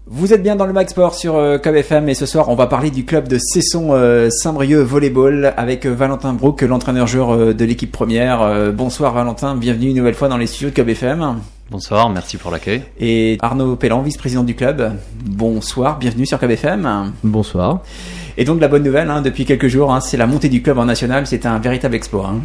Vous êtes bien dans le Mag Sport sur Club FM et ce soir on va parler du club de Cesson Saint-Brieuc Volleyball avec Valentin Brook, l'entraîneur-joueur de l'équipe première. Bonsoir Valentin, bienvenue une nouvelle fois dans les studios de Club FM. Bonsoir, merci pour l'accueil. Et Arnaud Pellan, vice-président du club. Bonsoir, bienvenue sur Club FM. Bonsoir. Et donc la bonne nouvelle, depuis quelques jours, c'est la montée du club en national, c'est un véritable exploit.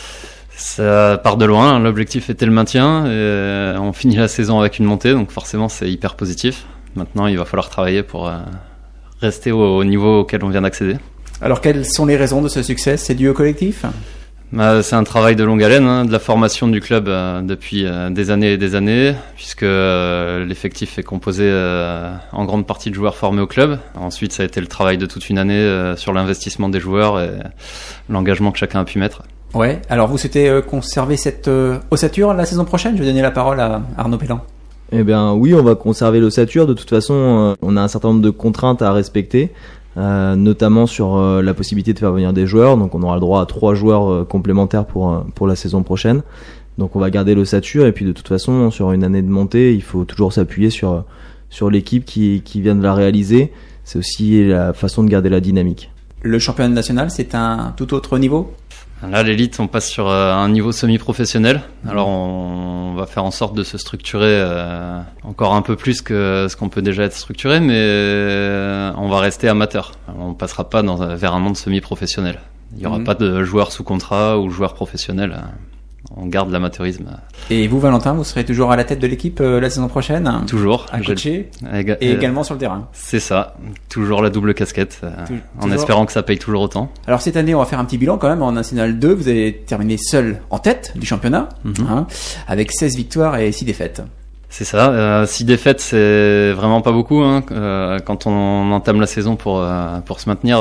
Ça part de loin, l'objectif était le maintien et on finit la saison avec une montée, donc forcément c'est hyper positif. Maintenant, il va falloir travailler pour rester au niveau auquel on vient d'accéder. Alors, quelles sont les raisons de ce succès ? C'est dû au collectif ? C'est un travail de longue haleine, de la formation du club depuis des années et des années, puisque l'effectif est composé en grande partie de joueurs formés au club. Ensuite, ça a été le travail de toute une année sur l'investissement des joueurs et l'engagement que chacun a pu mettre. Ouais. Alors, vous souhaitez conserver cette ossature la saison prochaine ? Je vais donner la parole à Arnaud Pellan. Eh bien oui, on va conserver l'ossature. De toute façon, on a un certain nombre de contraintes à respecter, notamment sur la possibilité de faire venir des joueurs. Donc on aura le droit à 3 joueurs complémentaires pour la saison prochaine. Donc on va garder l'ossature et puis de toute façon, sur une année de montée, il faut toujours s'appuyer sur l'équipe qui vient de la réaliser. C'est aussi la façon de garder la dynamique. Le championnat national, c'est un tout autre niveau ? Là, l'élite, on passe sur un niveau semi-professionnel. Alors, on va faire en sorte de se structurer encore un peu plus que ce qu'on peut déjà être structuré, mais on va rester amateur. On passera pas vers un monde semi-professionnel. Il y aura pas de joueurs sous contrat ou joueurs professionnels. On garde l'amateurisme. Et vous, Valentin, vous serez toujours à la tête de l'équipe la saison prochaine ? Toujours. À coacher et également sur le terrain. C'est ça. Toujours la double casquette. En espérant que ça paye toujours autant. Alors cette année, on va faire un petit bilan quand même. En National 2, vous avez terminé seul en tête du championnat, avec 16 victoires et 6 défaites. C'est ça. 6 défaites, c'est vraiment pas beaucoup. Quand on entame la saison pour se maintenir...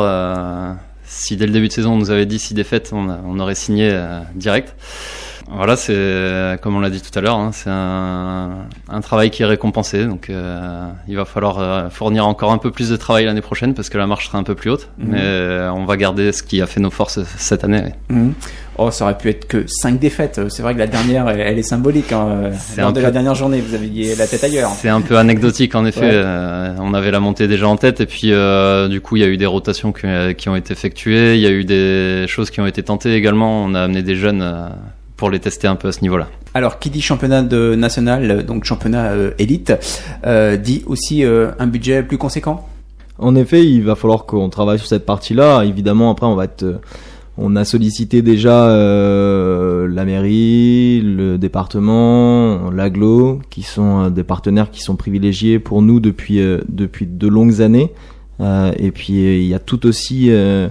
si dès le début de saison on nous avait dit 6 défaites, on aurait signé direct. Voilà, c'est comme on l'a dit tout à l'heure, c'est un travail qui est récompensé, donc il va falloir fournir encore un peu plus de travail l'année prochaine parce que la marche sera un peu plus haute, mais on va garder ce qui a fait nos forces cette année. Oh, ça aurait pu être que 5 défaites. C'est vrai que la dernière, elle est symbolique. Lors de la dernière journée, vous aviez la tête ailleurs. C'est un peu anecdotique en effet. Ouais. On avait la montée déjà en tête et puis du coup il y a eu des rotations qui ont été effectuées. Il y a eu des choses qui ont été tentées également. On a amené des jeunes pour les tester un peu à ce niveau-là. Alors, qui dit championnat national, donc championnat élite, dit aussi un budget plus conséquent ? En effet, il va falloir qu'on travaille sur cette partie-là. Évidemment, après, on a sollicité déjà la mairie, le département, l'agglo, qui sont des partenaires qui sont privilégiés pour nous depuis de longues années. Et puis, il y a tout aussi...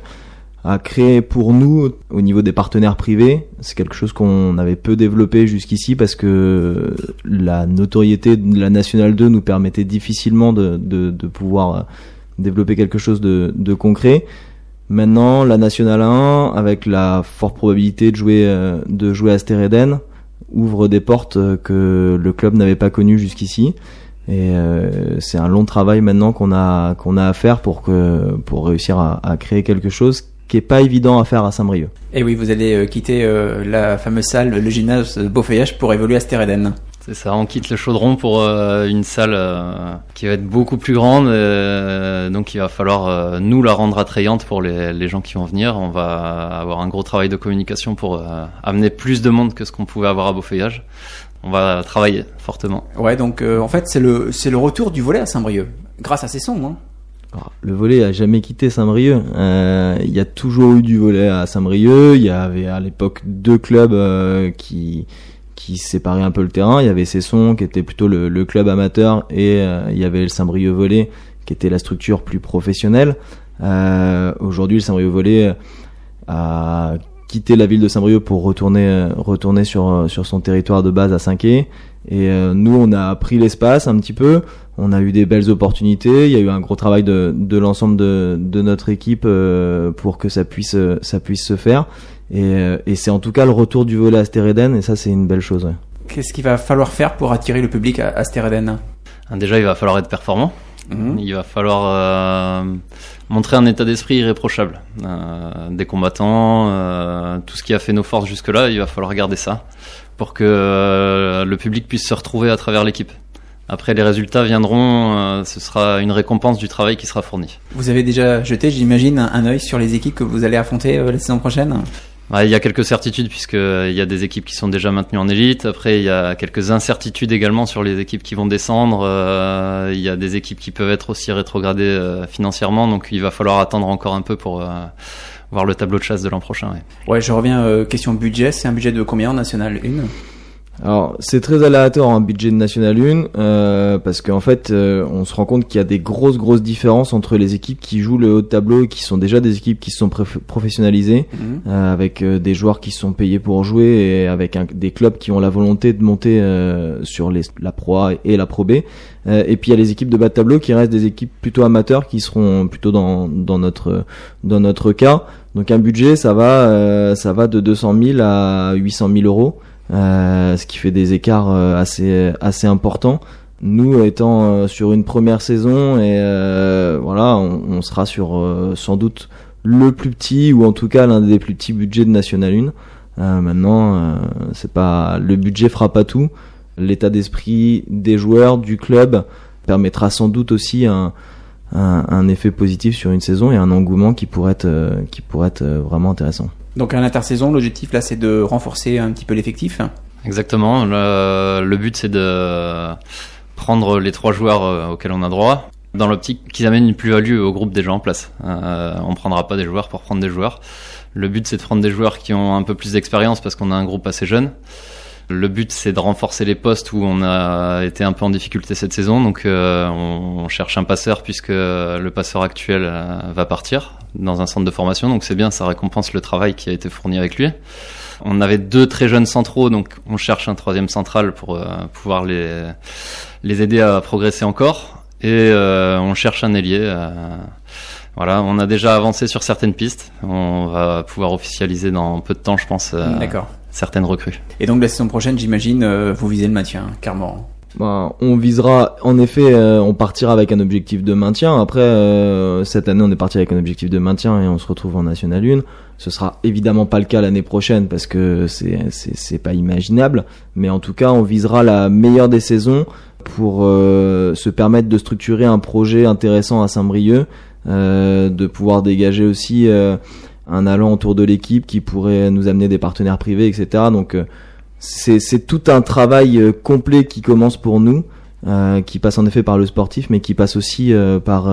à créer pour nous au niveau des partenaires privés. C'est quelque chose qu'on avait peu développé jusqu'ici parce que la notoriété de la National 2 nous permettait difficilement de pouvoir développer quelque chose de concret. Maintenant, la National 1, avec la forte probabilité de jouer à Stereden, ouvre des portes que le club n'avait pas connues jusqu'ici. Et c'est un long travail maintenant qu'on a à faire pour réussir à créer quelque chose qui est pas évident à faire à Saint-Brieuc. Et oui, vous allez quitter la fameuse salle, le gymnase Beaufeuillage, pour évoluer à Stereden. C'est ça, on quitte le Chaudron pour une salle qui va être beaucoup plus grande, donc il va falloir nous la rendre attrayante pour les gens qui vont venir. On va avoir un gros travail de communication pour amener plus de monde que ce qu'on pouvait avoir à Beaufeuillage. On va travailler fortement. Ouais, donc en fait c'est le retour du volley à Saint-Brieuc, grâce à Cesson. Le volley a jamais quitté Saint-Brieuc. Il y a toujours eu du volley à Saint-Brieuc. Il y avait à l'époque 2 clubs qui séparaient un peu le terrain. Il y avait Cesson qui était plutôt le club amateur et il y avait le Saint-Brieuc Volley qui était la structure plus professionnelle. Aujourd'hui, le Saint-Brieuc Volley a quitté la ville de Saint-Brieuc pour retourner sur son territoire de base à Saint-Quay. Et nous, on a pris l'espace un petit peu. On a eu des belles opportunités. Il y a eu un gros travail de l'ensemble de notre équipe pour que ça puisse se faire. Et c'est en tout cas le retour du volley à Stereden. Et ça, c'est une belle chose. Ouais. Qu'est-ce qu'il va falloir faire pour attirer le public à Stereden ? Déjà, il va falloir être performant. Il va falloir montrer un état d'esprit irréprochable. Des combattants, tout ce qui a fait nos forces jusque-là, il va falloir garder ça pour que le public puisse se retrouver à travers l'équipe. Après, les résultats viendront, ce sera une récompense du travail qui sera fourni. Vous avez déjà jeté, j'imagine, un œil sur les équipes que vous allez affronter la saison prochaine ? Il y a quelques certitudes puisqu'il y a des équipes qui sont déjà maintenues en élite. Après, il y a quelques incertitudes également sur les équipes qui vont descendre. Il y a des équipes qui peuvent être aussi rétrogradées financièrement. Donc, il va falloir attendre encore un peu pour voir le tableau de chasse de l'an prochain. Ouais, je reviens question budget. C'est un budget de combien en National 1 ? Alors c'est très aléatoire en budget de National 1 parce qu'en fait on se rend compte qu'il y a des grosses différences entre les équipes qui jouent le haut de tableau et qui sont déjà des équipes qui se sont professionnalisées avec des joueurs qui sont payés pour jouer et avec des clubs qui ont la volonté de monter sur la Pro A et la Pro B et puis il y a les équipes de bas de tableau qui restent des équipes plutôt amateurs qui seront plutôt dans notre cas. Donc un budget ça va de 200 000 à 800 000 euros. Ce qui fait des écarts assez importants. Nous étant sur une première saison et voilà, on sera sur sans doute le plus petit ou en tout cas l'un des plus petits budgets de National 1. Maintenant, c'est pas le budget fera pas tout. L'état d'esprit des joueurs du club permettra sans doute aussi un effet positif sur une saison et un engouement qui pourrait être vraiment intéressant. Donc à l'intersaison, l'objectif là c'est de renforcer un petit peu l'effectif. Exactement, le but c'est de prendre les 3 joueurs auxquels on a droit, dans l'optique qu'ils amènent une plus-value au groupe déjà en place. On prendra pas des joueurs pour prendre des joueurs. Le but c'est de prendre des joueurs qui ont un peu plus d'expérience parce qu'on a un groupe assez jeune. Le but c'est de renforcer les postes où on a été un peu en difficulté cette saison, donc on cherche un passeur puisque le passeur actuel va partir dans un centre de formation, donc c'est bien, ça récompense le travail qui a été fourni avec lui. On avait 2 très jeunes centraux, donc on cherche un 3e central pour pouvoir les aider à progresser encore, et on cherche un ailier. Voilà, on a déjà avancé sur certaines pistes, on va pouvoir officialiser dans peu de temps, je pense. D'accord. Certaines recrues. Et donc la saison prochaine, j'imagine, vous visez le maintien, clairement. On visera, en effet, on partira avec un objectif de maintien. Après, cette année, on est parti avec un objectif de maintien et on se retrouve en National 1. Ce sera évidemment pas le cas l'année prochaine parce que c'est pas imaginable. Mais en tout cas, on visera la meilleure des saisons pour se permettre de structurer un projet intéressant à Saint-Brieuc, de pouvoir dégager aussi un allant autour de l'équipe qui pourrait nous amener des partenaires privés, etc. Donc c'est tout un travail complet qui commence pour nous, qui passe en effet par le sportif, mais qui passe aussi par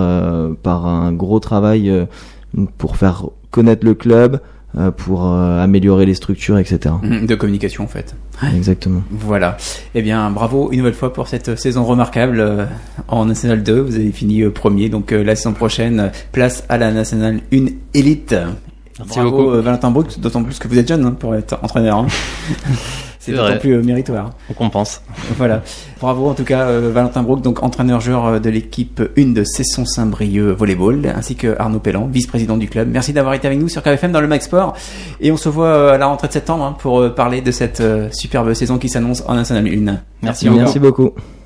un gros travail pour faire connaître le club, pour améliorer les structures, etc. De communication en fait. Exactement. Voilà. Eh bien, bravo une nouvelle fois pour cette saison remarquable en National 2. Vous avez fini premier, donc la saison prochaine, place à la National 1 Elite. Merci bravo beaucoup. Valentin Brook, d'autant plus que vous êtes jeune pour être entraîneur. C'est d'autant plus méritoire. On compense. Voilà. Bravo en tout cas Valentin Brook, donc entraîneur-joueur de l'équipe 1 de Cesson Saint-Brieuc Volleyball, ainsi que Arnaud Pellan, vice-président du club. Merci d'avoir été avec nous sur KFM dans le Mag Sport. Et on se voit à la rentrée de septembre pour parler de cette superbe saison qui s'annonce en National 1. Merci beaucoup.